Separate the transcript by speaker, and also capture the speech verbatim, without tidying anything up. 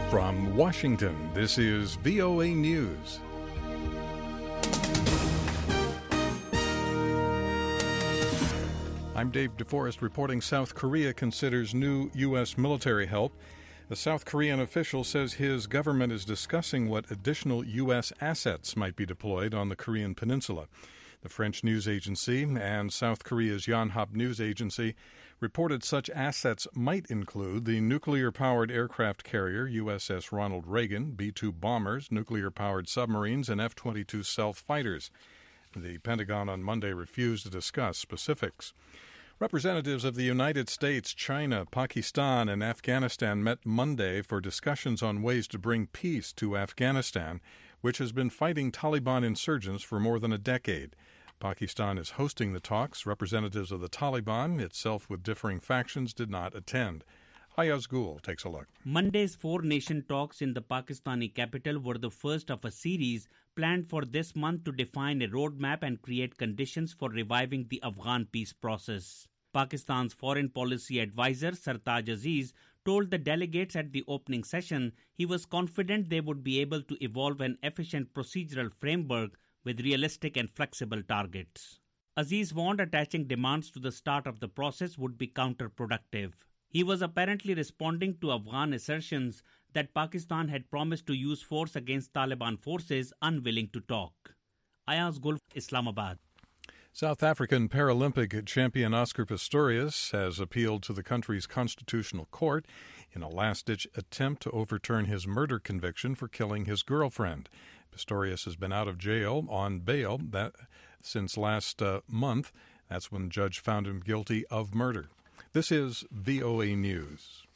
Speaker 1: From Washington, this is V O A News. I'm Dave DeForest reporting South Korea considers new U S military help. The South Korean official says his government is discussing what additional U S assets might be deployed on the Korean peninsula. The French news agency and South Korea's Yonhap news agency reported such assets might include the nuclear-powered aircraft carrier U S S Ronald Reagan, B two bombers, nuclear-powered submarines, and F twenty-two stealth fighters. The Pentagon on Monday refused to discuss specifics. Representatives of the United States, China, Pakistan, and Afghanistan met Monday for discussions on ways to bring peace to Afghanistan, which has been fighting Taliban insurgents for more than a decade. Pakistan is hosting the talks. Representatives of the Taliban, itself with differing factions, did not attend. Ayaz Gul takes a look.
Speaker 2: Monday's four-nation talks in the Pakistani capital were the first of a series planned for this month to define a roadmap and create conditions for reviving the Afghan peace process. Pakistan's foreign policy advisor Sartaj Aziz told the delegates at the opening session he was confident they would be able to evolve an efficient procedural framework with realistic and flexible targets. Aziz warned attaching demands to the start of the process would be counterproductive. He was apparently responding to Afghan assertions that Pakistan had promised to use force against Taliban forces unwilling to talk. Ayaz Gul, Islamabad.
Speaker 1: South African Paralympic champion Oscar Pistorius has appealed to the country's constitutional court in a last-ditch attempt to overturn his murder conviction for killing his girlfriend. Pistorius has been out of jail on bail that since last uh, month. That's when the judge found him guilty of murder. This is V O A News.